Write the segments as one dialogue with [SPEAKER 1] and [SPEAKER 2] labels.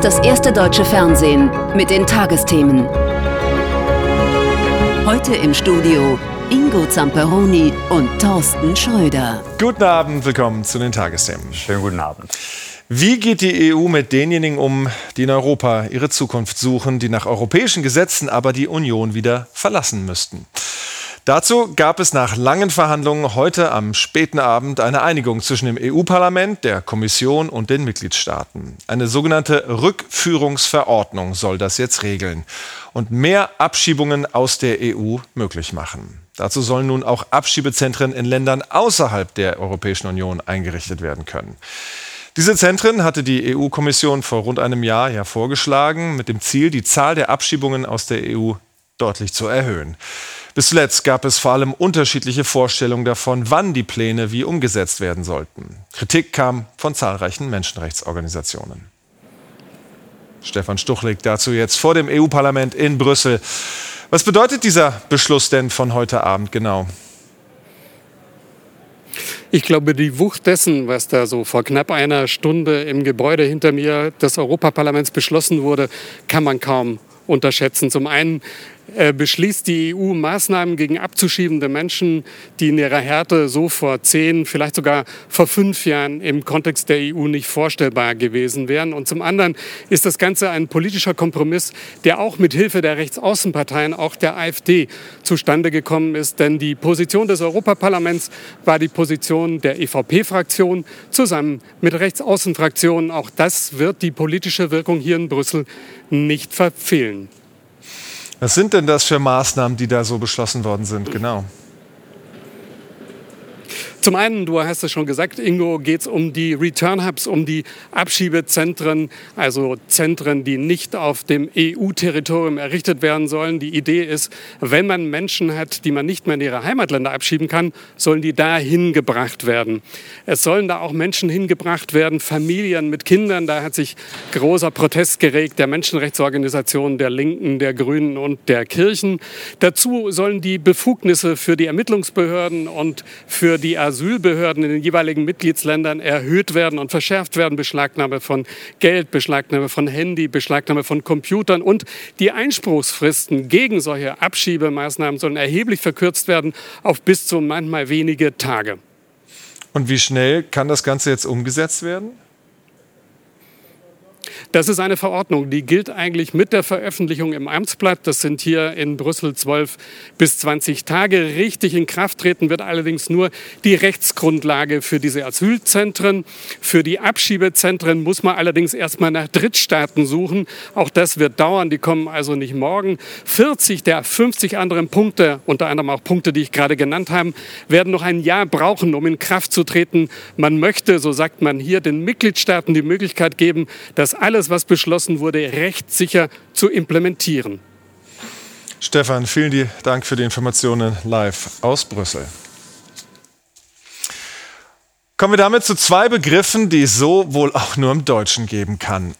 [SPEAKER 1] das erste deutsche Fernsehen mit den Tagesthemen. Heute im Studio Ingo Zamperoni und Thorsten Schröder.
[SPEAKER 2] Guten Abend, willkommen zu den Tagesthemen.
[SPEAKER 3] Schönen guten Abend.
[SPEAKER 2] Wie geht die EU mit denjenigen um, die in Europa ihre Zukunft suchen, die nach europäischen Gesetzen aber die Union wieder verlassen müssten? Dazu gab es nach langen Verhandlungen heute am späten Abend eine Einigung zwischen dem EU-Parlament, der Kommission und den Mitgliedstaaten. Eine sogenannte Rückführungsverordnung soll das jetzt regeln und mehr Abschiebungen aus der EU möglich machen. Dazu sollen nun auch Abschiebezentren in Ländern außerhalb der Europäischen Union eingerichtet werden können. Diese Zentren hatte die EU-Kommission vor rund einem Jahr ja vorgeschlagen, mit dem Ziel, die Zahl der Abschiebungen aus der EU deutlich zu erhöhen. Bis zuletzt gab es vor allem unterschiedliche Vorstellungen davon, wann die Pläne wie umgesetzt werden sollten. Kritik kam von zahlreichen Menschenrechtsorganisationen. Stefan Stuchlik dazu jetzt vor dem EU-Parlament in Brüssel. Was bedeutet dieser Beschluss denn von heute Abend genau?
[SPEAKER 4] Ich glaube, die Wucht dessen, was da so vor knapp einer Stunde im Gebäude hinter mir des Europaparlaments beschlossen wurde, kann man kaum unterschätzen. Zum einen beschließt die EU Maßnahmen gegen abzuschiebende Menschen, die in ihrer Härte so vor 10, vielleicht sogar vor 5 Jahren im Kontext der EU nicht vorstellbar gewesen wären. Und zum anderen ist das Ganze ein politischer Kompromiss, der auch mit Hilfe der Rechtsaußenparteien, auch der AfD, zustande gekommen ist. Denn die Position des Europaparlaments war die Position der EVP-Fraktion zusammen mit Rechtsaußenfraktionen. Auch das wird die politische Wirkung hier in Brüssel nicht verfehlen.
[SPEAKER 2] Was sind denn das für Maßnahmen, die da so beschlossen worden sind? Genau.
[SPEAKER 4] Zum einen, du hast es schon gesagt, Ingo, geht es um die Return Hubs, um die Abschiebezentren, also Zentren, die nicht auf dem EU-Territorium errichtet werden sollen. Die Idee ist, wenn man Menschen hat, die man nicht mehr in ihre Heimatländer abschieben kann, sollen die da hingebracht werden. Es sollen da auch Menschen hingebracht werden, Familien mit Kindern. Da hat sich großer Protest geregt der Menschenrechtsorganisationen, der Linken, der Grünen und der Kirchen. Dazu sollen die Befugnisse für die Ermittlungsbehörden und für die Asylbehörden in den jeweiligen Mitgliedsländern erhöht werden und verschärft werden. Beschlagnahme von Geld, Beschlagnahme von Handy, Beschlagnahme von Computern und die Einspruchsfristen gegen solche Abschiebemaßnahmen sollen erheblich verkürzt werden auf bis zu manchmal wenige Tage.
[SPEAKER 2] Und wie schnell kann das Ganze jetzt umgesetzt werden?
[SPEAKER 4] Das ist eine Verordnung, die gilt eigentlich mit der Veröffentlichung im Amtsblatt. Das sind hier in Brüssel 12 bis 20 Tage. Richtig in Kraft treten wird allerdings nur die Rechtsgrundlage für diese Asylzentren. Für die Abschiebezentren muss man allerdings erstmal nach Drittstaaten suchen. Auch das wird dauern, die kommen also nicht morgen. 40 der 50 anderen Punkte, unter anderem auch Punkte, die ich gerade genannt habe, werden noch ein Jahr brauchen, um in Kraft zu treten. Man möchte, so sagt man hier, den Mitgliedstaaten die Möglichkeit geben, dass alles, was beschlossen wurde, rechtssicher zu implementieren.
[SPEAKER 2] Stefan, vielen Dank für die Informationen live aus Brüssel. Kommen wir damit zu 2 Begriffen, die es so wohl auch nur im Deutschen geben kann.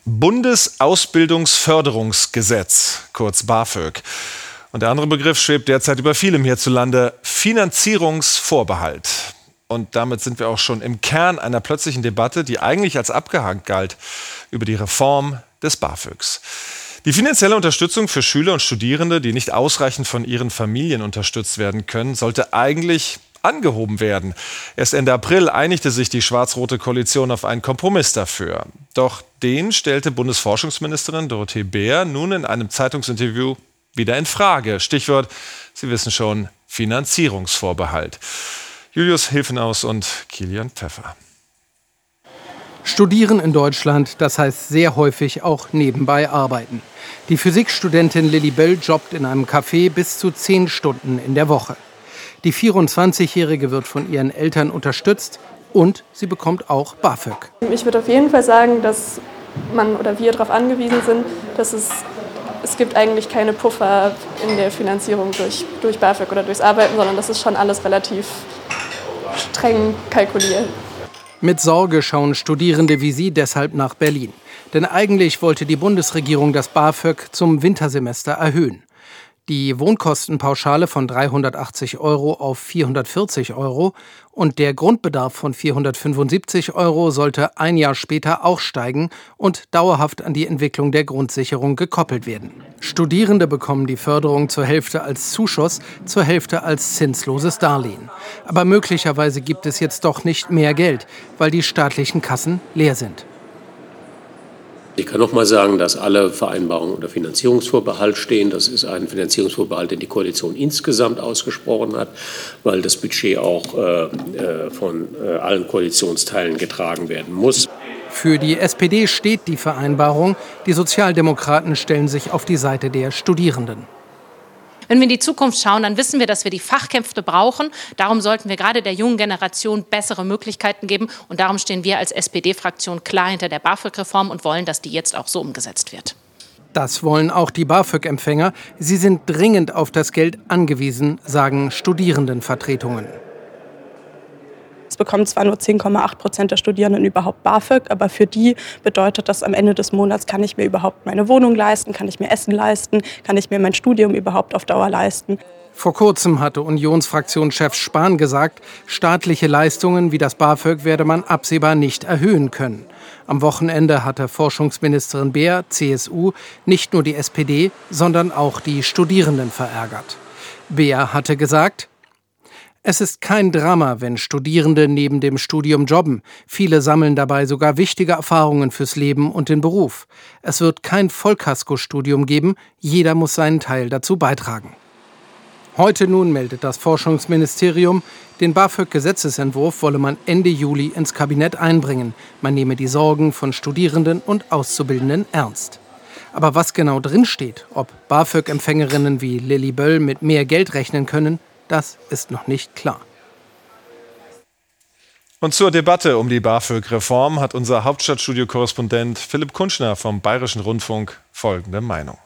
[SPEAKER 2] Bundesausbildungsförderungsgesetz, kurz BAföG. Und der andere Begriff schwebt derzeit über vielem hierzulande, Finanzierungsvorbehalt. Und damit sind wir auch schon im Kern einer plötzlichen Debatte, die eigentlich als abgehakt galt, über die Reform des BAföGs. Die finanzielle Unterstützung für Schüler und Studierende, die nicht ausreichend von ihren Familien unterstützt werden können, sollte eigentlich angehoben werden. Erst Ende April einigte sich die schwarz-rote Koalition auf einen Kompromiss dafür. Doch den stellte Bundesforschungsministerin Dorothee Bär nun in einem Zeitungsinterview wieder in Frage. Stichwort, Sie wissen schon, Finanzierungsvorbehalt. Julius Hilfenaus und Kilian Pfeffer.
[SPEAKER 5] Studieren in Deutschland, das heißt sehr häufig auch nebenbei arbeiten. Die Physikstudentin Lilly Böll jobbt in einem Café bis zu 10 Stunden in der Woche. Die 24-Jährige wird von ihren Eltern unterstützt und sie bekommt auch BAföG.
[SPEAKER 6] Ich würde auf jeden Fall sagen, dass man oder wir darauf angewiesen sind, dass es gibt eigentlich keine Puffer in der Finanzierung durch BAföG oder durchs Arbeiten, sondern das ist schon alles relativ streng kalkuliert.
[SPEAKER 5] Mit Sorge schauen Studierende wie sie deshalb nach Berlin. Denn eigentlich wollte die Bundesregierung das BAföG zum Wintersemester erhöhen. Die Wohnkostenpauschale von 380 € auf 440 € und der Grundbedarf von 475 € sollte ein Jahr später auch steigen und dauerhaft an die Entwicklung der Grundsicherung gekoppelt werden. Studierende bekommen die Förderung zur Hälfte als Zuschuss, zur Hälfte als zinsloses Darlehen. Aber möglicherweise gibt es jetzt doch nicht mehr Geld, weil die staatlichen Kassen leer sind.
[SPEAKER 3] Ich kann noch mal sagen, dass alle Vereinbarungen unter Finanzierungsvorbehalt stehen. Das ist ein Finanzierungsvorbehalt, den die Koalition insgesamt ausgesprochen hat, weil das Budget auch von allen Koalitionsteilen getragen werden muss.
[SPEAKER 5] Für die SPD steht die Vereinbarung. Die Sozialdemokraten stellen sich auf die Seite der Studierenden.
[SPEAKER 7] Wenn wir in die Zukunft schauen, dann wissen wir, dass wir die Fachkräfte brauchen. Darum sollten wir gerade der jungen Generation bessere Möglichkeiten geben. Und darum stehen wir als SPD-Fraktion klar hinter der BAföG-Reform und wollen, dass die jetzt auch so umgesetzt wird.
[SPEAKER 5] Das wollen auch die BAföG-Empfänger. Sie sind dringend auf das Geld angewiesen, sagen Studierendenvertretungen.
[SPEAKER 8] Es bekommen zwar nur 10,8% der Studierenden überhaupt BAföG, aber für die bedeutet das, am Ende des Monats kann ich mir überhaupt meine Wohnung leisten, kann ich mir Essen leisten, kann ich mir mein Studium überhaupt auf Dauer leisten.
[SPEAKER 5] Vor kurzem hatte Unionsfraktionschef Spahn gesagt, staatliche Leistungen wie das BAföG werde man absehbar nicht erhöhen können. Am Wochenende hatte Forschungsministerin Beer, CSU, nicht nur die SPD, sondern auch die Studierenden verärgert. Beer hatte gesagt: Es ist kein Drama, wenn Studierende neben dem Studium jobben. Viele sammeln dabei sogar wichtige Erfahrungen fürs Leben und den Beruf. Es wird kein Vollkaskostudium geben. Jeder muss seinen Teil dazu beitragen. Heute nun meldet das Forschungsministerium, den BAföG-Gesetzesentwurf wolle man Ende Juli ins Kabinett einbringen. Man nehme die Sorgen von Studierenden und Auszubildenden ernst. Aber was genau drinsteht, ob BAföG-Empfängerinnen wie Lilly Böll mit mehr Geld rechnen können, das ist noch nicht klar.
[SPEAKER 2] Und zur Debatte um die BAföG-Reform hat unser Hauptstadtstudio-Korrespondent Philipp Kunschner vom Bayerischen Rundfunk folgende Meinung.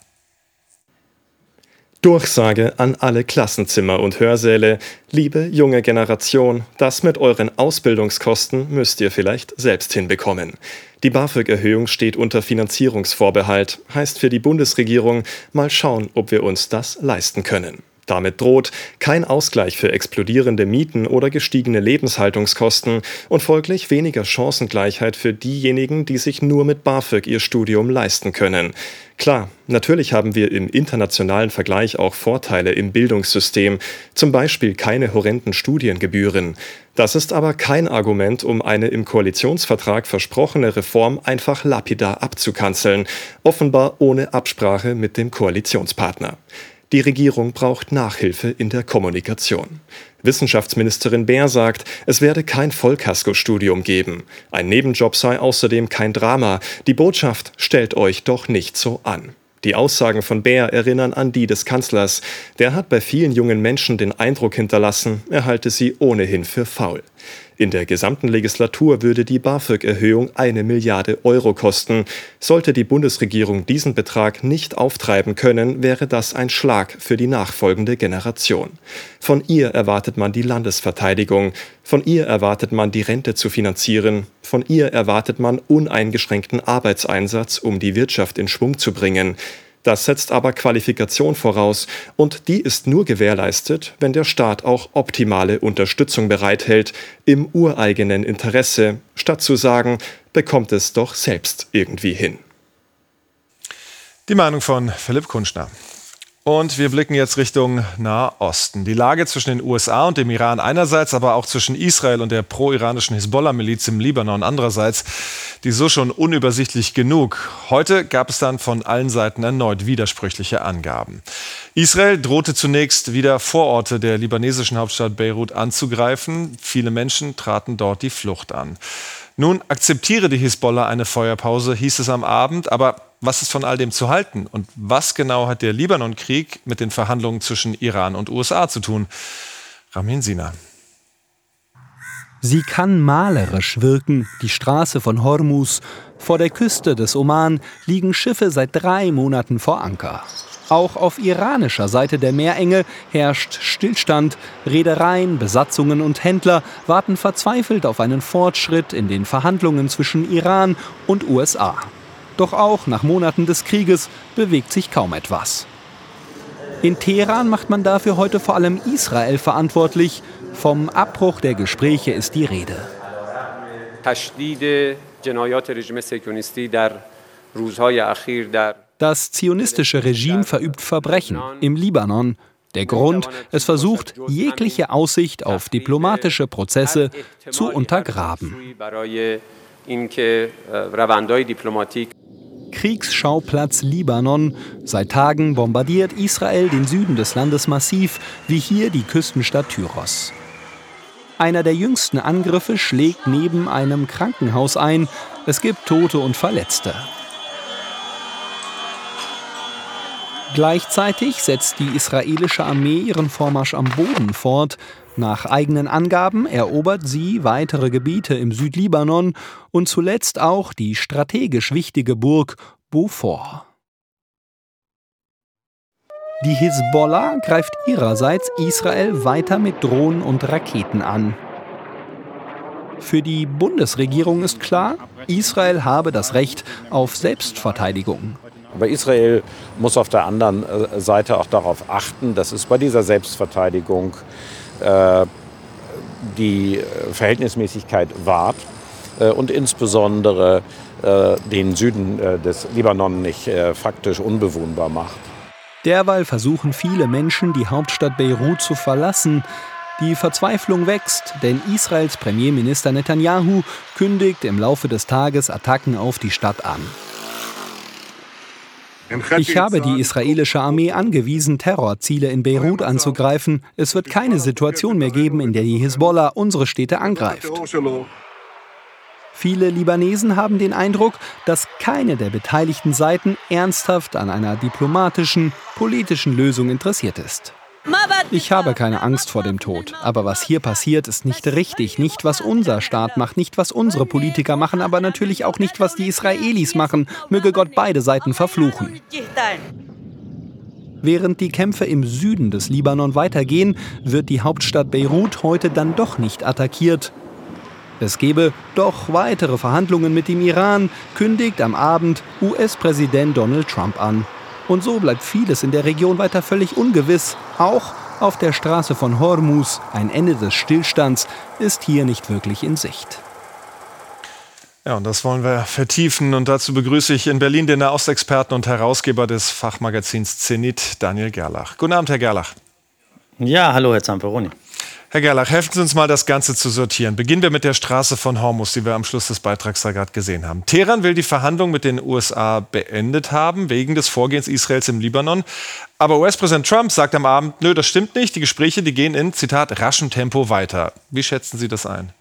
[SPEAKER 9] Durchsage an alle Klassenzimmer und Hörsäle. Liebe junge Generation, das mit euren Ausbildungskosten müsst ihr vielleicht selbst hinbekommen. Die BAföG-Erhöhung steht unter Finanzierungsvorbehalt. Heißt für die Bundesregierung, mal schauen, ob wir uns das leisten können. Damit droht kein Ausgleich für explodierende Mieten oder gestiegene Lebenshaltungskosten und folglich weniger Chancengleichheit für diejenigen, die sich nur mit BAföG ihr Studium leisten können. Klar, natürlich haben wir im internationalen Vergleich auch Vorteile im Bildungssystem, zum Beispiel keine horrenden Studiengebühren. Das ist aber kein Argument, um eine im Koalitionsvertrag versprochene Reform einfach lapidar abzukanzeln, offenbar ohne Absprache mit dem Koalitionspartner. Die Regierung braucht Nachhilfe in der Kommunikation. Wissenschaftsministerin Beer sagt, es werde kein Vollkaskostudium geben. Ein Nebenjob sei außerdem kein Drama. Die Botschaft: stellt euch doch nicht so an. Die Aussagen von Beer erinnern an die des Kanzlers. Der hat bei vielen jungen Menschen den Eindruck hinterlassen, er halte sie ohnehin für faul. In der gesamten Legislatur würde die BAföG-Erhöhung 1 Milliarde Euro kosten. Sollte die Bundesregierung diesen Betrag nicht auftreiben können, wäre das ein Schlag für die nachfolgende Generation. Von ihr erwartet man die Landesverteidigung. Von ihr erwartet man, die Rente zu finanzieren. Von ihr erwartet man uneingeschränkten Arbeitseinsatz, um die Wirtschaft in Schwung zu bringen. Das setzt aber Qualifikation voraus und die ist nur gewährleistet, wenn der Staat auch optimale Unterstützung bereithält, im ureigenen Interesse, statt zu sagen, bekommt es doch selbst irgendwie hin.
[SPEAKER 2] Die Meinung von Philipp Kunschner. Und wir blicken jetzt Richtung Nahosten. Die Lage zwischen den USA und dem Iran einerseits, aber auch zwischen Israel und der pro-iranischen Hisbollah-Miliz im Libanon andererseits, die ist so schon unübersichtlich genug. Heute gab es dann von allen Seiten erneut widersprüchliche Angaben. Israel drohte zunächst wieder Vororte der libanesischen Hauptstadt Beirut anzugreifen. Viele Menschen traten dort die Flucht an. Nun akzeptiere die Hisbollah eine Feuerpause, hieß es am Abend, aber was ist von all dem zu halten? Und was genau hat der Libanon-Krieg mit den Verhandlungen zwischen Iran und USA zu tun? Ramin Sina.
[SPEAKER 10] Sie kann malerisch wirken, die Straße von Hormuz. Vor der Küste des Oman liegen Schiffe seit 3 Monaten vor Anker. Auch auf iranischer Seite der Meerenge herrscht Stillstand. Reedereien, Besatzungen und Händler warten verzweifelt auf einen Fortschritt in den Verhandlungen zwischen Iran und USA. Doch auch nach Monaten des Krieges bewegt sich kaum etwas. In Teheran macht man dafür heute vor allem Israel verantwortlich. Vom Abbruch der Gespräche ist die Rede. Das zionistische Regime verübt Verbrechen im Libanon. Der Grund, es versucht, jegliche Aussicht auf diplomatische Prozesse zu untergraben. Kriegsschauplatz Libanon. Seit Tagen bombardiert Israel den Süden des Landes massiv, wie hier die Küstenstadt Tyros. Einer der jüngsten Angriffe schlägt neben einem Krankenhaus ein. Es gibt Tote und Verletzte. Gleichzeitig setzt die israelische Armee ihren Vormarsch am Boden fort. Nach eigenen Angaben erobert sie weitere Gebiete im Südlibanon und zuletzt auch die strategisch wichtige Burg Beaufort. Die Hisbollah greift ihrerseits Israel weiter mit Drohnen und Raketen an. Für die Bundesregierung ist klar, Israel habe das Recht auf Selbstverteidigung.
[SPEAKER 11] Aber Israel muss auf der anderen Seite auch darauf achten, dass es bei dieser Selbstverteidigung die Verhältnismäßigkeit wahrt und insbesondere den Süden des Libanon nicht faktisch unbewohnbar macht.
[SPEAKER 10] Derweil versuchen viele Menschen, die Hauptstadt Beirut zu verlassen. Die Verzweiflung wächst, denn Israels Premierminister Netanyahu kündigt im Laufe des Tages Attacken auf die Stadt an. Ich habe die israelische Armee angewiesen, Terrorziele in Beirut anzugreifen. Es wird keine Situation mehr geben, in der die Hisbollah unsere Städte angreift. Viele Libanesen haben den Eindruck, dass keine der beteiligten Seiten ernsthaft an einer diplomatischen, politischen Lösung interessiert ist. Ich habe keine Angst vor dem Tod. Aber was hier passiert, ist nicht richtig. Nicht, was unser Staat macht, nicht, was unsere Politiker machen, aber natürlich auch nicht, was die Israelis machen. Möge Gott beide Seiten verfluchen. Während die Kämpfe im Süden des Libanon weitergehen, wird die Hauptstadt Beirut heute dann doch nicht attackiert. Es gebe doch weitere Verhandlungen mit dem Iran, kündigt am Abend US-Präsident Donald Trump an. Und so bleibt vieles in der Region weiter völlig ungewiss. Auch auf der Straße von Hormuz, ein Ende des Stillstands, ist hier nicht wirklich in Sicht.
[SPEAKER 2] Ja, und das wollen wir vertiefen. Und dazu begrüße ich in Berlin den Nahostexperten und Herausgeber des Fachmagazins Zenit, Daniel Gerlach. Guten Abend, Herr Gerlach.
[SPEAKER 12] Ja, hallo, Herr Zamperoni.
[SPEAKER 2] Herr Gerlach, helfen Sie uns mal, das Ganze zu sortieren. Beginnen wir mit der Straße von Hormuz, die wir am Schluss des Beitrags da gerade gesehen haben. Teheran will die Verhandlungen mit den USA beendet haben, wegen des Vorgehens Israels im Libanon. Aber US-Präsident Trump sagt am Abend, nö, das stimmt nicht. Die Gespräche, die gehen in, Zitat, raschem Tempo weiter. Wie schätzen Sie das ein?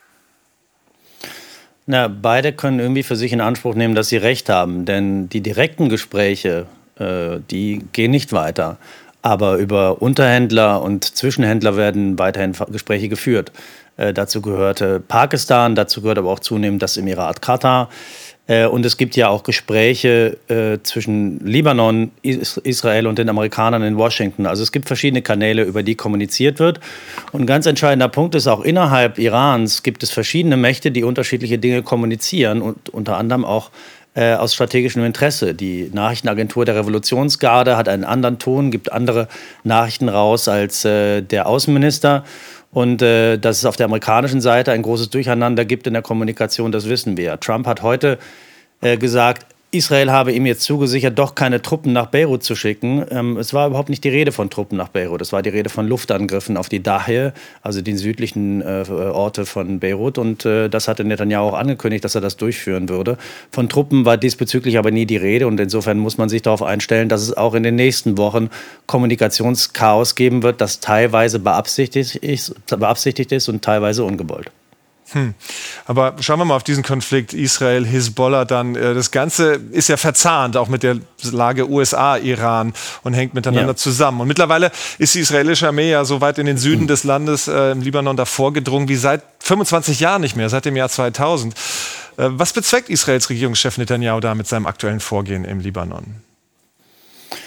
[SPEAKER 12] Na, beide können irgendwie für sich in Anspruch nehmen, dass sie recht haben. Denn die direkten Gespräche, die gehen nicht weiter. Aber über Unterhändler und Zwischenhändler werden weiterhin Gespräche geführt. Dazu gehörte Pakistan, dazu gehört aber auch zunehmend das Emirat Katar. Und es gibt ja auch Gespräche zwischen Libanon, Israel und den Amerikanern in Washington. Also es gibt verschiedene Kanäle, über die kommuniziert wird. Und ein ganz entscheidender Punkt ist, auch innerhalb Irans gibt es verschiedene Mächte, die unterschiedliche Dinge kommunizieren und unter anderem auch aus strategischem Interesse. Die Nachrichtenagentur der Revolutionsgarde hat einen anderen Ton, gibt andere Nachrichten raus als der Außenminister. Und dass es auf der amerikanischen Seite ein großes Durcheinander gibt in der Kommunikation, das wissen wir. Trump hat heute gesagt, Israel habe ihm jetzt zugesichert, doch keine Truppen nach Beirut zu schicken. Es war überhaupt nicht die Rede von Truppen nach Beirut. Es war die Rede von Luftangriffen auf die Dahieh, also die südlichen Orte von Beirut. Und das hatte Netanyahu auch angekündigt, dass er das durchführen würde. Von Truppen war diesbezüglich aber nie die Rede. Und insofern muss man sich darauf einstellen, dass es auch in den nächsten Wochen Kommunikationschaos geben wird, das teilweise beabsichtigt ist und teilweise ungewollt.
[SPEAKER 2] Aber schauen wir mal auf diesen Konflikt Israel-Hisbollah dann. Das Ganze ist ja verzahnt, auch mit der Lage USA-Iran und hängt miteinander zusammen. Und mittlerweile ist die israelische Armee ja so weit in den Süden des Landes im Libanon davor gedrungen wie seit 25 Jahren nicht mehr, seit dem Jahr 2000. Was bezweckt Israels Regierungschef Netanyahu da mit seinem aktuellen Vorgehen im Libanon?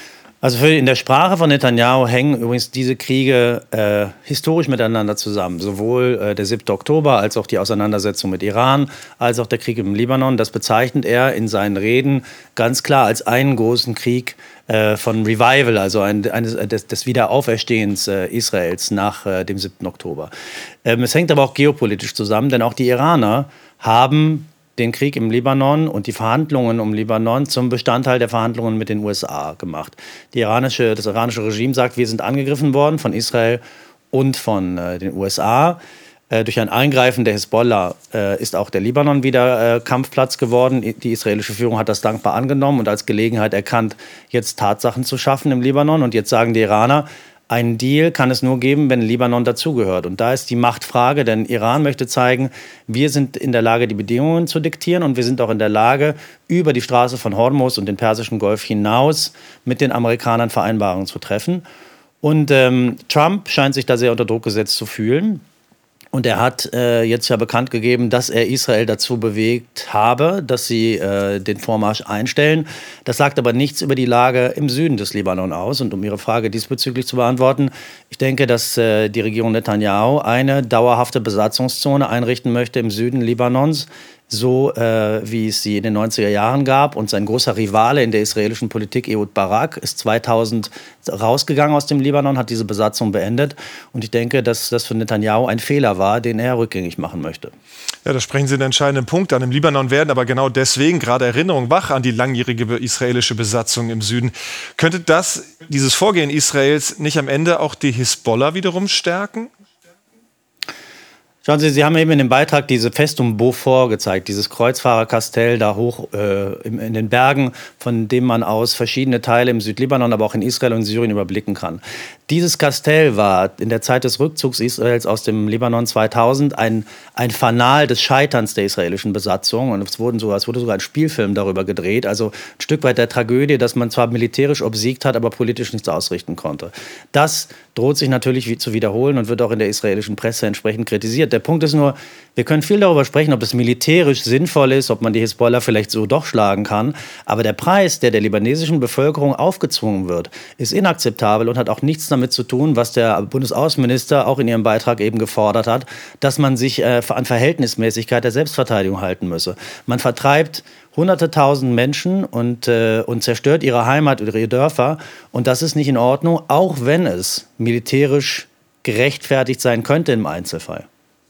[SPEAKER 12] Also in der Sprache von Netanyahu hängen übrigens diese Kriege historisch miteinander zusammen. Sowohl der 7. Oktober als auch die Auseinandersetzung mit Iran, als auch der Krieg im Libanon. Das bezeichnet er in seinen Reden ganz klar als einen großen Krieg von Revival, also des Wiederauferstehens Israels nach dem 7. Oktober. Es hängt aber auch geopolitisch zusammen, denn auch die Iraner haben den Krieg im Libanon und die Verhandlungen um Libanon zum Bestandteil der Verhandlungen mit den USA gemacht. Das iranische Regime sagt, wir sind angegriffen worden von Israel und von den USA. Durch ein Eingreifen der Hisbollah ist auch der Libanon wieder Kampfplatz geworden. Die israelische Führung hat das dankbar angenommen und als Gelegenheit erkannt, jetzt Tatsachen zu schaffen im Libanon. Und jetzt sagen die Iraner, einen Deal kann es nur geben, wenn Libanon dazugehört. Und da ist die Machtfrage, denn Iran möchte zeigen, wir sind in der Lage, die Bedingungen zu diktieren und wir sind auch in der Lage, über die Straße von Hormuz und den Persischen Golf hinaus mit den Amerikanern Vereinbarungen zu treffen. Und Trump scheint sich da sehr unter Druck gesetzt zu fühlen. Und er hat jetzt ja bekannt gegeben, dass er Israel dazu bewegt habe, dass sie den Vormarsch einstellen. Das sagt aber nichts über die Lage im Süden des Libanon aus. Und um Ihre Frage diesbezüglich zu beantworten, ich denke, dass die Regierung Netanyahu eine dauerhafte Besatzungszone einrichten möchte im Süden Libanons, so wie es sie in den 90er Jahren gab. Und sein großer Rivale in der israelischen Politik, Ehud Barak, ist 2000 rausgegangen aus dem Libanon, hat diese Besatzung beendet. Und ich denke, dass das für Netanyahu ein Fehler war, den er rückgängig machen möchte.
[SPEAKER 2] Ja, da sprechen Sie einen entscheidenden Punkt an. Im Libanon werden aber genau deswegen gerade Erinnerungen wach an die langjährige israelische Besatzung im Süden. Könnte dieses Vorgehen Israels nicht am Ende auch die Hisbollah wiederum stärken?
[SPEAKER 12] Schauen Sie, Sie haben eben in dem Beitrag diese Festung Beaufort gezeigt, dieses Kreuzfahrerkastell da hoch in den Bergen, von dem man aus verschiedene Teile im Südlibanon, aber auch in Israel und Syrien überblicken kann. Dieses Kastell war in der Zeit des Rückzugs Israels aus dem Libanon 2000 ein Fanal des Scheiterns der israelischen Besatzung. Und es wurde sogar ein Spielfilm darüber gedreht. Also ein Stück weit der Tragödie, dass man zwar militärisch obsiegt hat, aber politisch nichts ausrichten konnte. Das droht sich natürlich zu wiederholen und wird auch in der israelischen Presse entsprechend kritisiert. Der Punkt ist nur, wir können viel darüber sprechen, ob es militärisch sinnvoll ist, ob man die Hisbollah vielleicht so doch schlagen kann. Aber der Preis, der libanesischen Bevölkerung aufgezwungen wird, ist inakzeptabel und hat auch nichts damit zu tun, was der Bundesaußenminister auch in ihrem Beitrag eben gefordert hat, dass man sich an Verhältnismäßigkeit der Selbstverteidigung halten müsse. Man vertreibt Hunderte tausend Menschen und zerstört ihre Heimat oder ihre Dörfer. Und das ist nicht in Ordnung, auch wenn es militärisch gerechtfertigt sein könnte im Einzelfall.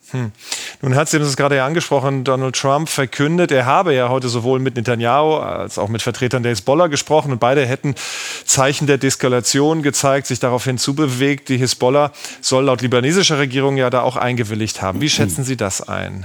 [SPEAKER 2] Nun hat Sie das gerade ja angesprochen, Donald Trump verkündet, er habe ja heute sowohl mit Netanyahu als auch mit Vertretern der Hisbollah gesprochen und beide hätten Zeichen der Deeskalation gezeigt, sich daraufhin zubewegt. Die Hisbollah soll laut libanesischer Regierung ja da auch eingewilligt haben. Wie schätzen Sie das ein?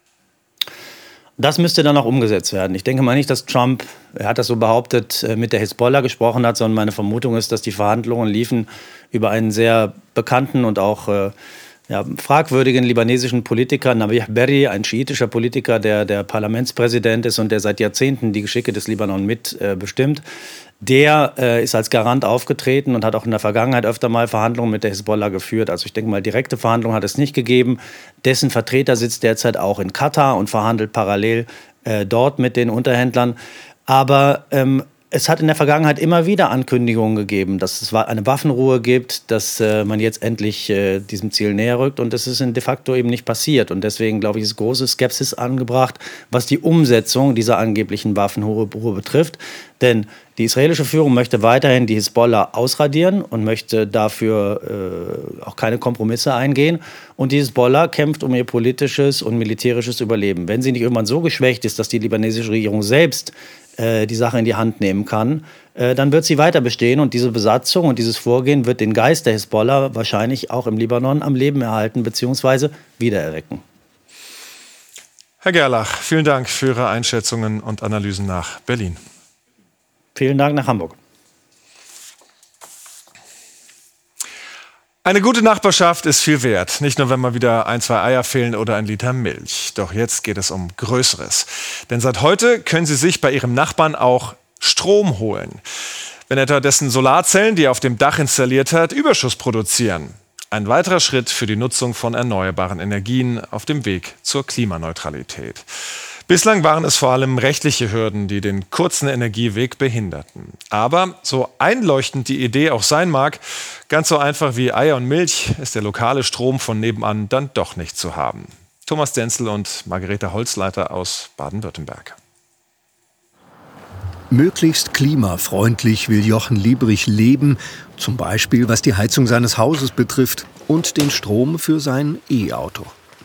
[SPEAKER 12] Das müsste dann auch umgesetzt werden. Ich denke mal nicht, dass Trump, er hat das so behauptet, mit der Hisbollah gesprochen hat, sondern meine Vermutung ist, dass die Verhandlungen liefen über einen sehr bekannten und auch fragwürdigen libanesischen Politiker, Nabih Berri, ein schiitischer Politiker, der Parlamentspräsident ist und der seit Jahrzehnten die Geschicke des Libanon mitbestimmt. Der ist als Garant aufgetreten und hat auch in der Vergangenheit öfter mal Verhandlungen mit der Hisbollah geführt. Also ich denke mal, direkte Verhandlungen hat es nicht gegeben. Dessen Vertreter sitzt derzeit auch in Katar und verhandelt parallel dort mit den Unterhändlern. Aber es hat in der Vergangenheit immer wieder Ankündigungen gegeben, dass es eine Waffenruhe gibt, dass man jetzt endlich diesem Ziel näher rückt. Und das ist de facto eben nicht passiert. Und deswegen, glaube ich, ist große Skepsis angebracht, was die Umsetzung dieser angeblichen Waffenruhe betrifft. Denn die israelische Führung möchte weiterhin die Hisbollah ausradieren und möchte dafür auch keine Kompromisse eingehen. Und die Hisbollah kämpft um ihr politisches und militärisches Überleben. Wenn sie nicht irgendwann so geschwächt ist, dass die libanesische Regierung selbst die Sache in die Hand nehmen kann, dann wird sie weiter bestehen und diese Besatzung und dieses Vorgehen wird den Geist der Hisbollah wahrscheinlich auch im Libanon am Leben erhalten bzw. wiedererwecken.
[SPEAKER 2] Herr Gerlach, vielen Dank für Ihre Einschätzungen und Analysen nach Berlin.
[SPEAKER 12] Vielen Dank nach Hamburg.
[SPEAKER 2] Eine gute Nachbarschaft ist viel wert, nicht nur wenn mal wieder 1, 2 Eier fehlen oder ein Liter Milch. Doch jetzt geht es um Größeres. Denn seit heute können Sie sich bei Ihrem Nachbarn auch Strom holen, wenn etwa dessen Solarzellen, die er auf dem Dach installiert hat, Überschuss produzieren. Ein weiterer Schritt für die Nutzung von erneuerbaren Energien auf dem Weg zur Klimaneutralität. Bislang waren es vor allem rechtliche Hürden, die den kurzen Energieweg behinderten. Aber so einleuchtend die Idee auch sein mag, ganz so einfach wie Eier und Milch ist der lokale Strom von nebenan dann doch nicht zu haben. Thomas Denzel und Margarete Holzleiter aus Baden-Württemberg.
[SPEAKER 13] Möglichst klimafreundlich will Jochen Liebrich leben, zum Beispiel was die Heizung seines Hauses betrifft und den Strom für sein E-Auto.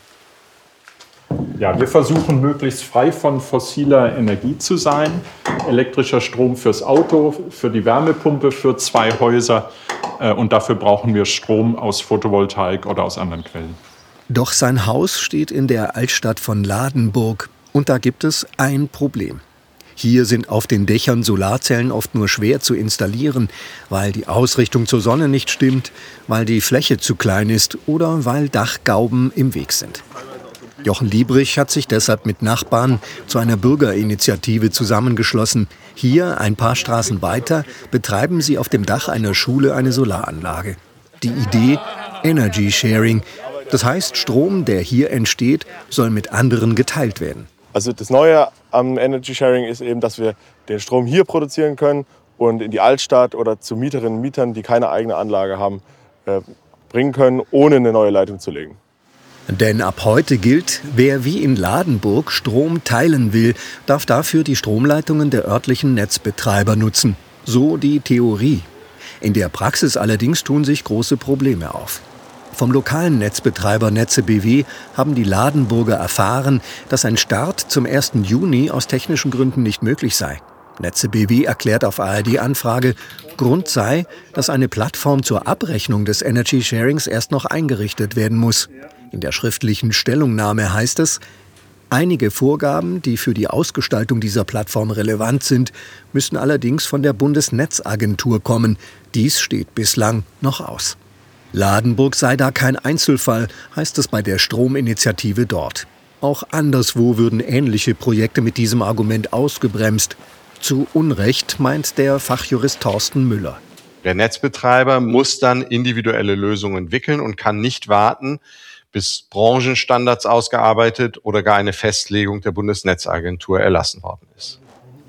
[SPEAKER 14] Ja, wir versuchen möglichst frei von fossiler Energie zu sein. Elektrischer Strom fürs Auto, für die Wärmepumpe, für 2 Häuser. Und dafür brauchen wir Strom aus Photovoltaik oder aus anderen Quellen.
[SPEAKER 13] Doch sein Haus steht in der Altstadt von Ladenburg. Und da gibt es ein Problem. Hier sind auf den Dächern Solarzellen oft nur schwer zu installieren, weil die Ausrichtung zur Sonne nicht stimmt, weil die Fläche zu klein ist oder weil Dachgauben im Weg sind. Jochen Liebrich hat sich deshalb mit Nachbarn zu einer Bürgerinitiative zusammengeschlossen. Hier, ein paar Straßen weiter, betreiben sie auf dem Dach einer Schule eine Solaranlage. Die Idee: Energy Sharing. Das heißt, Strom, der hier entsteht, soll mit anderen geteilt werden.
[SPEAKER 15] Also das Neue am Energy Sharing ist eben, dass wir den Strom hier produzieren können und in die Altstadt oder zu Mieterinnen und Mietern, die keine eigene Anlage haben, bringen können, ohne eine neue Leitung zu legen.
[SPEAKER 13] Denn ab heute gilt, wer wie in Ladenburg Strom teilen will, darf dafür die Stromleitungen der örtlichen Netzbetreiber nutzen. So die Theorie. In der Praxis allerdings tun sich große Probleme auf. Vom lokalen Netzbetreiber Netze BW haben die Ladenburger erfahren, dass ein Start zum 1. Juni aus technischen Gründen nicht möglich sei. Netze BW erklärt auf ARD-Anfrage, Grund sei, dass eine Plattform zur Abrechnung des Energy Sharings erst noch eingerichtet werden muss. In der schriftlichen Stellungnahme heißt es: Einige Vorgaben, die für die Ausgestaltung dieser Plattform relevant sind, müssen allerdings von der Bundesnetzagentur kommen. Dies steht bislang noch aus. Ladenburg sei da kein Einzelfall, heißt es bei der Strominitiative dort. Auch anderswo würden ähnliche Projekte mit diesem Argument ausgebremst. Zu Unrecht, meint der Fachjurist Thorsten Müller.
[SPEAKER 16] Der Netzbetreiber muss dann individuelle Lösungen entwickeln und kann nicht warten, bis Branchenstandards ausgearbeitet oder gar eine Festlegung der Bundesnetzagentur erlassen worden ist.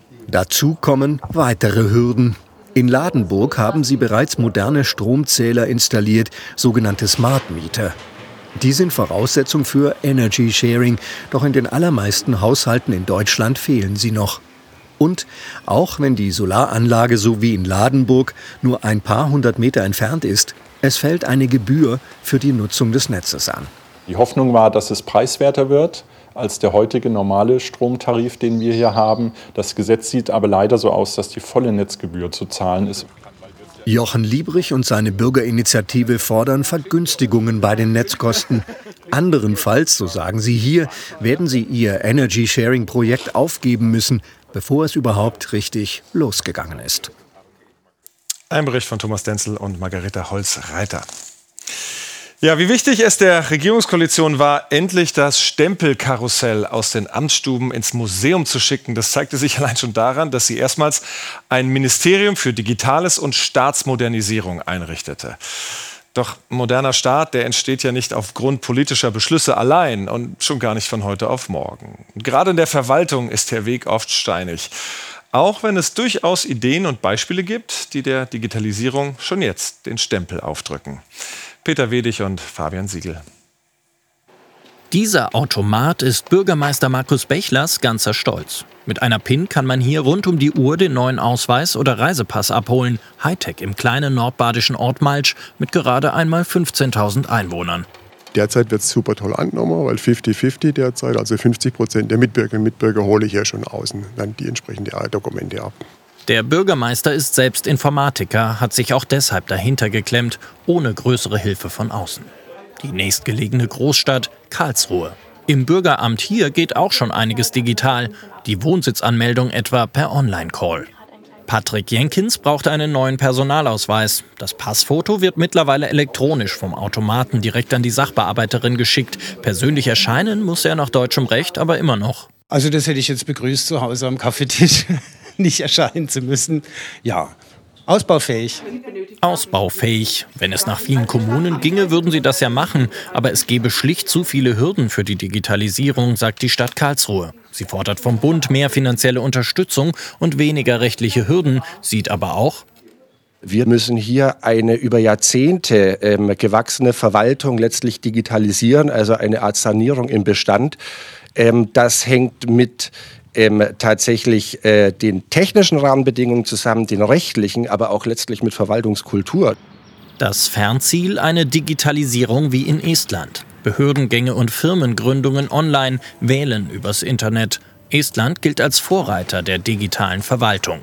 [SPEAKER 13] Dazu kommen weitere Hürden. In Ladenburg haben sie bereits moderne Stromzähler installiert, sogenannte Smart Meter. Die sind Voraussetzung für Energy Sharing, doch in den allermeisten Haushalten in Deutschland fehlen sie noch. Und auch wenn die Solaranlage so wie in Ladenburg nur ein paar hundert Meter entfernt ist, es fällt eine Gebühr für die Nutzung des Netzes an.
[SPEAKER 14] Die Hoffnung war, dass es preiswerter wird als der heutige normale Stromtarif, den wir hier haben. Das Gesetz sieht aber leider so aus, dass die volle Netzgebühr zu zahlen ist.
[SPEAKER 13] Jochen Liebrich und seine Bürgerinitiative fordern Vergünstigungen bei den Netzkosten. Anderenfalls, so sagen sie hier, werden sie ihr Energy-Sharing-Projekt aufgeben müssen, bevor es überhaupt richtig losgegangen ist.
[SPEAKER 2] Ein Bericht von Thomas Denzel und Margarete Holzreiter. Ja, wie wichtig es der Regierungskoalition war, endlich das Stempelkarussell aus den Amtsstuben ins Museum zu schicken, das zeigte sich allein schon daran, dass sie erstmals ein Ministerium für Digitales und Staatsmodernisierung einrichtete. Doch ein moderner Staat, der entsteht ja nicht aufgrund politischer Beschlüsse allein und schon gar nicht von heute auf morgen. Und gerade in der Verwaltung ist der Weg oft steinig. Auch wenn es durchaus Ideen und Beispiele gibt, die der Digitalisierung schon jetzt den Stempel aufdrücken. Peter Wedig und Fabian Siegel.
[SPEAKER 17] Dieser Automat ist Bürgermeister Markus Bechlers ganzer Stolz. Mit einer PIN kann man hier rund um die Uhr den neuen Ausweis oder Reisepass abholen. Hightech im kleinen nordbadischen Ort Malsch mit gerade einmal 15.000 Einwohnern.
[SPEAKER 18] Derzeit wird es super toll angenommen, weil 50-50 derzeit, also 50% der Mitbürgerinnen und Mitbürger hole ich ja schon außen dann die entsprechenden Dokumente ab.
[SPEAKER 17] Der Bürgermeister ist selbst Informatiker, hat sich auch deshalb dahinter geklemmt, ohne größere Hilfe von außen. Die nächstgelegene Großstadt Karlsruhe. Im Bürgeramt hier geht auch schon einiges digital, die Wohnsitzanmeldung etwa per Online-Call. Patrick Jenkins braucht einen neuen Personalausweis. Das Passfoto wird mittlerweile elektronisch vom Automaten direkt an die Sachbearbeiterin geschickt. Persönlich erscheinen muss er nach deutschem Recht aber immer noch.
[SPEAKER 19] Also das hätte ich jetzt begrüßt, zu Hause am Kaffeetisch nicht erscheinen zu müssen. Ja, Ausbaufähig.
[SPEAKER 17] Ausbaufähig. Wenn es nach vielen Kommunen ginge, würden sie das ja machen. Aber es gäbe schlicht zu viele Hürden für die Digitalisierung, sagt die Stadt Karlsruhe. Sie fordert vom Bund mehr finanzielle Unterstützung und weniger rechtliche Hürden, sieht aber auch:
[SPEAKER 20] Wir müssen hier eine über Jahrzehnte gewachsene Verwaltung letztlich digitalisieren, also eine Art Sanierung im Bestand. Das hängt mit tatsächlich den technischen Rahmenbedingungen zusammen, den rechtlichen, aber auch letztlich mit Verwaltungskultur.
[SPEAKER 17] Das Fernziel: eine Digitalisierung wie in Estland. Behördengänge und Firmengründungen online, wählen übers Internet. Estland gilt als Vorreiter der digitalen Verwaltung.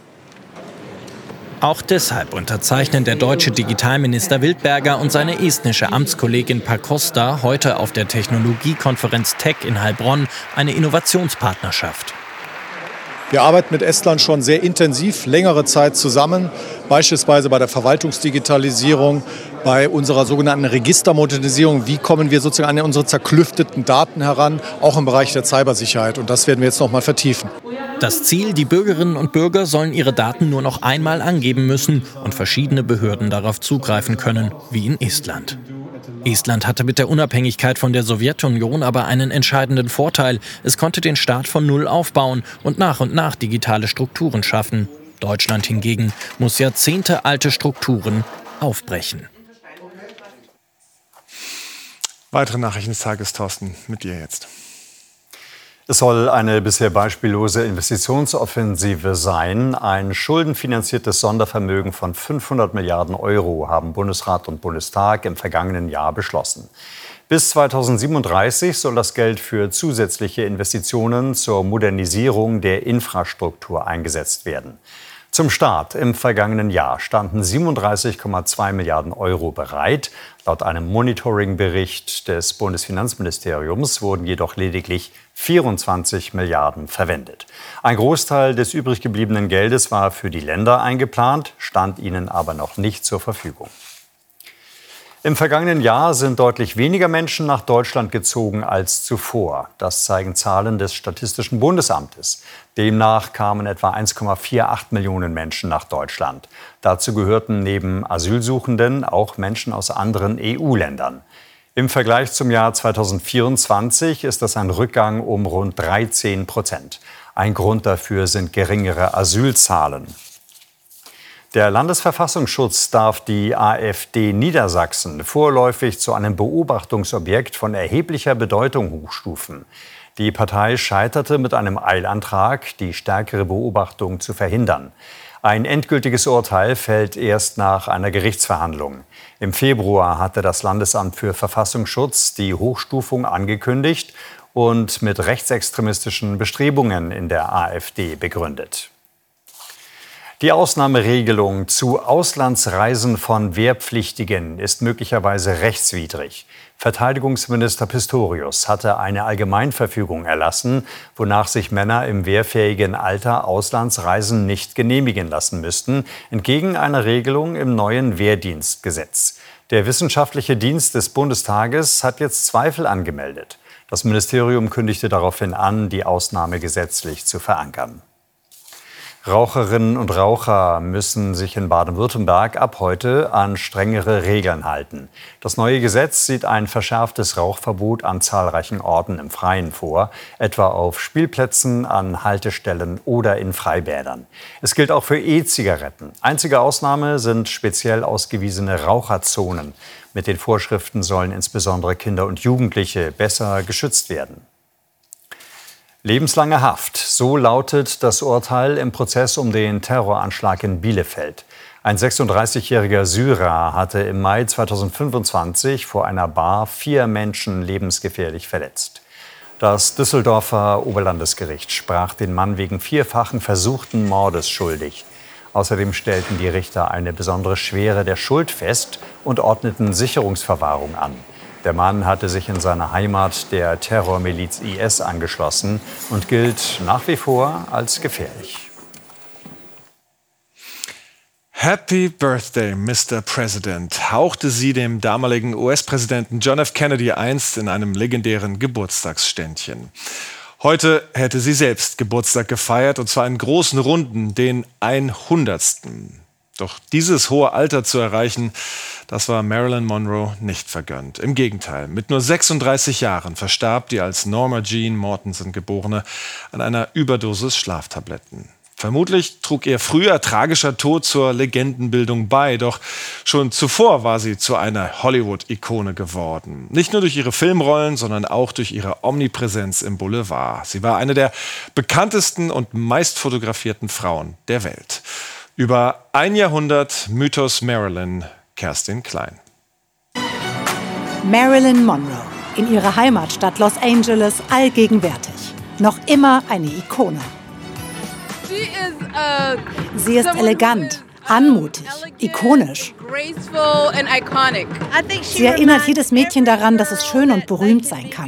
[SPEAKER 17] Auch deshalb unterzeichnen der deutsche Digitalminister Wildberger und seine estnische Amtskollegin Pakosta heute auf der Technologiekonferenz Tech in Heilbronn eine Innovationspartnerschaft.
[SPEAKER 21] Wir arbeiten mit Estland schon sehr intensiv, längere Zeit zusammen, beispielsweise bei der Verwaltungsdigitalisierung, bei unserer sogenannten Registermodernisierung. Wie kommen wir sozusagen an unsere zerklüfteten Daten heran, auch im Bereich der Cybersicherheit. Und das werden wir jetzt noch mal vertiefen.
[SPEAKER 17] Das Ziel: die Bürgerinnen und Bürger sollen ihre Daten nur noch einmal angeben müssen und verschiedene Behörden darauf zugreifen können, wie in Estland. Estland hatte mit der Unabhängigkeit von der Sowjetunion aber einen entscheidenden Vorteil. Es konnte den Staat von Null aufbauen und nach digitale Strukturen schaffen. Deutschland hingegen muss jahrzehntealte Strukturen aufbrechen.
[SPEAKER 2] Weitere Nachrichten des Tages, Thorsten, mit dir jetzt.
[SPEAKER 22] Es soll eine bisher beispiellose Investitionsoffensive sein. Ein schuldenfinanziertes Sondervermögen von 500 Milliarden Euro haben Bundesrat und Bundestag im vergangenen Jahr beschlossen. Bis 2037 soll das Geld für zusätzliche Investitionen zur Modernisierung der Infrastruktur eingesetzt werden. Zum Start im vergangenen Jahr standen 37,2 Milliarden Euro bereit. Laut einem Monitoringbericht des Bundesfinanzministeriums wurden jedoch lediglich 24 Milliarden verwendet. Ein Großteil des übrig gebliebenen Geldes war für die Länder eingeplant, stand ihnen aber noch nicht zur Verfügung. Im vergangenen Jahr sind deutlich weniger Menschen nach Deutschland gezogen als zuvor. Das zeigen Zahlen des Statistischen Bundesamtes. Demnach kamen etwa 1,48 Millionen Menschen nach Deutschland. Dazu gehörten neben Asylsuchenden auch Menschen aus anderen EU-Ländern. Im Vergleich zum Jahr 2024 ist das ein Rückgang um rund 13%. Ein Grund dafür sind geringere Asylzahlen. Der Landesverfassungsschutz darf die AfD Niedersachsen vorläufig zu einem Beobachtungsobjekt von erheblicher Bedeutung hochstufen. Die Partei scheiterte mit einem Eilantrag, die stärkere Beobachtung zu verhindern. Ein endgültiges Urteil fällt erst nach einer Gerichtsverhandlung. Im Februar hatte das Landesamt für Verfassungsschutz die Hochstufung angekündigt und mit rechtsextremistischen Bestrebungen in der AfD begründet. Die Ausnahmeregelung zu Auslandsreisen von Wehrpflichtigen ist möglicherweise rechtswidrig. Verteidigungsminister Pistorius hatte eine Allgemeinverfügung erlassen, wonach sich Männer im wehrfähigen Alter Auslandsreisen nicht genehmigen lassen müssten, entgegen einer Regelung im neuen Wehrdienstgesetz. Der Wissenschaftliche Dienst des Bundestages hat jetzt Zweifel angemeldet. Das Ministerium kündigte daraufhin an, die Ausnahme gesetzlich zu verankern. Raucherinnen und Raucher müssen sich in Baden-Württemberg ab heute an strengere Regeln halten. Das neue Gesetz sieht ein verschärftes Rauchverbot an zahlreichen Orten im Freien vor, etwa auf Spielplätzen, an Haltestellen oder in Freibädern. Es gilt auch für E-Zigaretten. Einzige Ausnahme sind speziell ausgewiesene Raucherzonen. Mit den Vorschriften sollen insbesondere Kinder und Jugendliche besser geschützt werden. Lebenslange Haft, so lautet das Urteil im Prozess um den Terroranschlag in Bielefeld. Ein 36-jähriger Syrer hatte im Mai 2025 vor einer Bar 4 Menschen lebensgefährlich verletzt. Das Düsseldorfer Oberlandesgericht sprach den Mann wegen 4-fachen versuchten Mordes schuldig. Außerdem stellten die Richter eine besondere Schwere der Schuld fest und ordneten Sicherungsverwahrung an. Der Mann hatte sich in seiner Heimat der Terrormiliz IS angeschlossen und gilt nach wie vor als gefährlich.
[SPEAKER 2] Happy Birthday, Mr. President, hauchte sie dem damaligen US-Präsidenten John F. Kennedy einst in einem legendären Geburtstagsständchen. Heute hätte sie selbst Geburtstag gefeiert, und zwar in großen Runden, den 100. Doch dieses hohe Alter zu erreichen, das war Marilyn Monroe nicht vergönnt. Im Gegenteil, mit nur 36 Jahren verstarb die als Norma Jean Mortensen geborene an einer Überdosis Schlaftabletten. Vermutlich trug ihr früher tragischer Tod zur Legendenbildung bei, doch schon zuvor war sie zu einer Hollywood-Ikone geworden. Nicht nur durch ihre Filmrollen, sondern auch durch ihre Omnipräsenz im Boulevard. Sie war eine der bekanntesten und meistfotografierten Frauen der Welt. Über ein Jahrhundert Mythos Marilyn, Kerstin Klein.
[SPEAKER 1] Marilyn Monroe, in ihrer Heimatstadt Los Angeles allgegenwärtig. Noch immer eine Ikone. Sie ist elegant, anmutig, ikonisch. Sie erinnert jedes Mädchen daran, dass es schön und berühmt sein kann.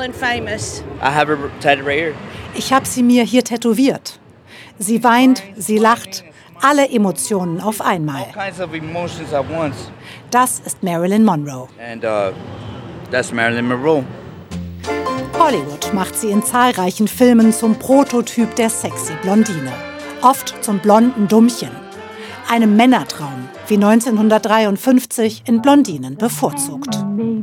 [SPEAKER 1] Ich habe sie mir hier tätowiert. Sie weint, sie lacht, alle Emotionen auf einmal. Das ist Marilyn Monroe. Hollywood macht sie in zahlreichen Filmen zum Prototyp der sexy Blondine. Oft zum blonden Dummchen. Einem Männertraum, wie 1953 in Blondinen bevorzugt.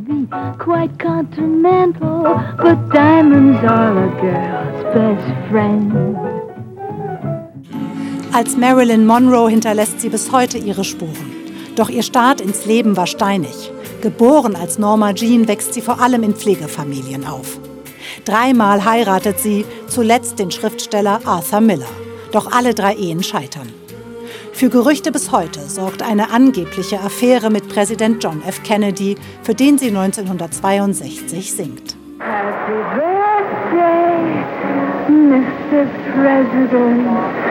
[SPEAKER 1] Als Marilyn Monroe hinterlässt sie bis heute ihre Spuren. Doch ihr Start ins Leben war steinig. Geboren als Norma Jean wächst sie vor allem in Pflegefamilien auf. 3-mal heiratet sie, zuletzt den Schriftsteller Arthur Miller. Doch alle 3 Ehen scheitern. Für Gerüchte bis heute sorgt eine angebliche Affäre mit Präsident John F. Kennedy, für den sie 1962 singt.
[SPEAKER 19] Happy birthday, Mr. President.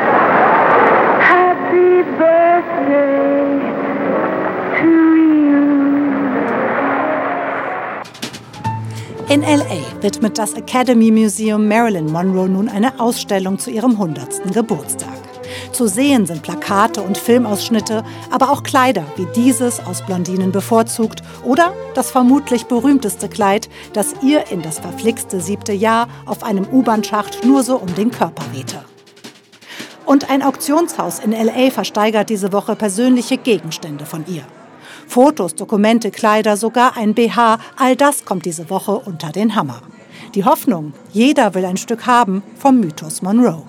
[SPEAKER 19] Happy birthday to you.
[SPEAKER 1] In L.A. widmet das Academy Museum Marilyn Monroe nun eine Ausstellung zu ihrem 100. Geburtstag. Zu sehen sind Plakate und Filmausschnitte, aber auch Kleider wie dieses aus Blondinen bevorzugt oder das vermutlich berühmteste Kleid, das ihr in das verflixte 7. Jahr auf einem U-Bahn-Schacht nur so um den Körper wehte. Und ein Auktionshaus in L.A. versteigert diese Woche persönliche Gegenstände von ihr. Fotos, Dokumente, Kleider, sogar ein BH, all das kommt diese Woche unter den Hammer. Die Hoffnung, jeder will ein Stück haben, vom Mythos Monroe.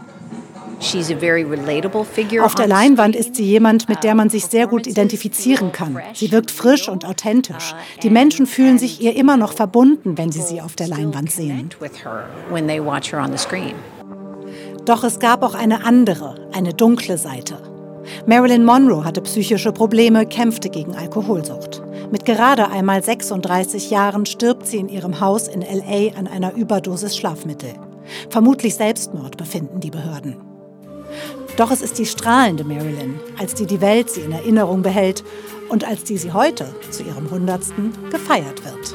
[SPEAKER 1] Auf der Leinwand ist sie jemand, mit der man sich sehr gut identifizieren kann. Sie wirkt frisch und authentisch. Die Menschen fühlen sich ihr immer noch verbunden, wenn sie auf der Leinwand sehen. Doch es gab auch eine andere, eine dunkle Seite. Marilyn Monroe hatte psychische Probleme, kämpfte gegen Alkoholsucht. Mit gerade einmal 36 Jahren stirbt sie in ihrem Haus in L.A. an einer Überdosis Schlafmittel. Vermutlich Selbstmord, befinden die Behörden. Doch es ist die strahlende Marilyn, als die Welt sie in Erinnerung behält und als die sie heute zu ihrem 100. gefeiert wird.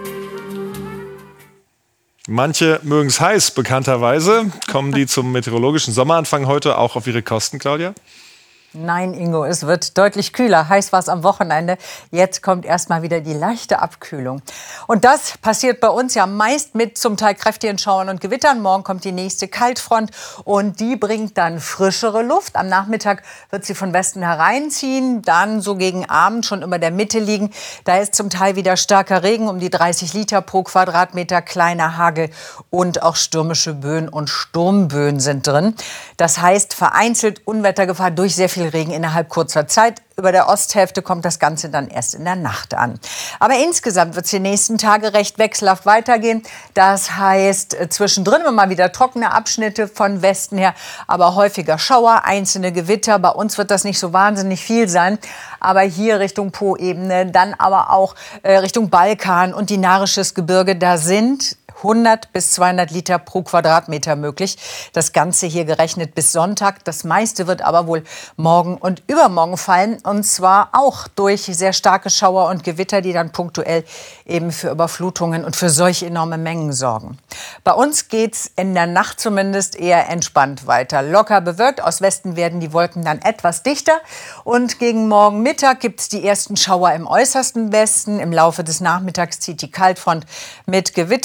[SPEAKER 2] Manche mögen es heiß, bekannterweise. Kommen die zum meteorologischen Sommeranfang heute auch auf ihre Kosten, Claudia?
[SPEAKER 23] Nein, Ingo, es wird deutlich kühler. Heiß war es am Wochenende. Jetzt kommt erstmal wieder die leichte Abkühlung. Und das passiert bei uns ja meist mit zum Teil kräftigen Schauern und Gewittern. Morgen kommt die nächste Kaltfront und die bringt dann frischere Luft. Am Nachmittag wird sie von Westen hereinziehen, dann so gegen Abend schon über der Mitte liegen. Da ist zum Teil wieder starker Regen, um die 30 Liter pro Quadratmeter, kleiner Hagel und auch stürmische Böen und Sturmböen sind drin. Das heißt vereinzelt Unwettergefahr durch sehr viel Regen innerhalb kurzer Zeit. Über der Osthälfte kommt das Ganze dann erst in der Nacht an. Aber insgesamt wird es die nächsten Tage recht wechselhaft weitergehen. Das heißt, zwischendrin immer mal wieder trockene Abschnitte von Westen her, aber häufiger Schauer, einzelne Gewitter. Bei uns wird das nicht so wahnsinnig viel sein. Aber hier Richtung Po-Ebene, dann aber auch Richtung Balkan und dinarisches Gebirge, da sind 100 bis 200 Liter pro Quadratmeter möglich. Das Ganze hier gerechnet bis Sonntag. Das meiste wird aber wohl morgen und übermorgen fallen. Und zwar auch durch sehr starke Schauer und Gewitter, die dann punktuell eben für Überflutungen und für solche enorme Mengen sorgen. Bei uns geht's in der Nacht zumindest eher entspannt weiter. Locker bewölkt. Aus Westen werden die Wolken dann etwas dichter. Und gegen morgen Mittag gibt's die ersten Schauer im äußersten Westen. Im Laufe des Nachmittags zieht die Kaltfront mit Gewittern und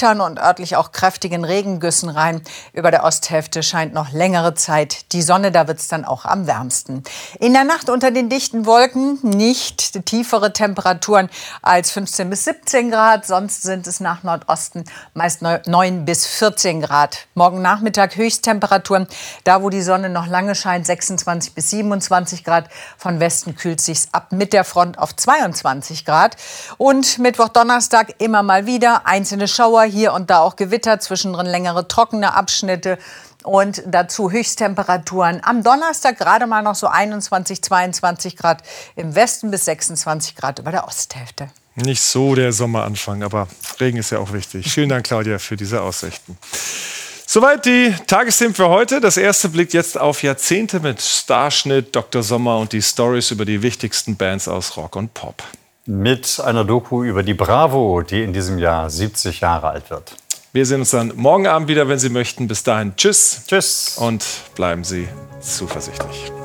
[SPEAKER 23] örtlich auch kräftigen Regengüssen rein. Über der Osthälfte scheint noch längere Zeit die Sonne, da wird es dann auch am wärmsten. In der Nacht unter den dichten Wolken nicht tiefere Temperaturen als 15 bis 17 Grad, sonst sind es nach Nordosten meist 9 bis 14 Grad. Morgen Nachmittag Höchsttemperaturen, da wo die Sonne noch lange scheint, 26 bis 27 Grad. Von Westen kühlt sich's ab mit der Front auf 22 Grad. Und Mittwoch, Donnerstag immer mal wieder einzelne Schauer, hier und da auch Gewitter, zwischendrin längere trockene Abschnitte. Und dazu Höchsttemperaturen am Donnerstag gerade mal noch so 21, 22 Grad im Westen bis 26 Grad über der Osthälfte.
[SPEAKER 2] Nicht so der Sommeranfang, aber Regen ist ja auch wichtig. Vielen Dank, Claudia, für diese Aussichten. Soweit die Tagesthemen für heute. Das erste blickt jetzt auf Jahrzehnte mit Starschnitt, Dr. Sommer und die Stories über die wichtigsten Bands aus Rock und Pop.
[SPEAKER 22] Mit einer Doku über die Bravo, die in diesem Jahr 70 Jahre alt wird.
[SPEAKER 2] Wir sehen uns dann morgen Abend wieder, wenn Sie möchten. Bis dahin, tschüss.
[SPEAKER 22] Tschüss.
[SPEAKER 2] Und bleiben Sie zuversichtlich.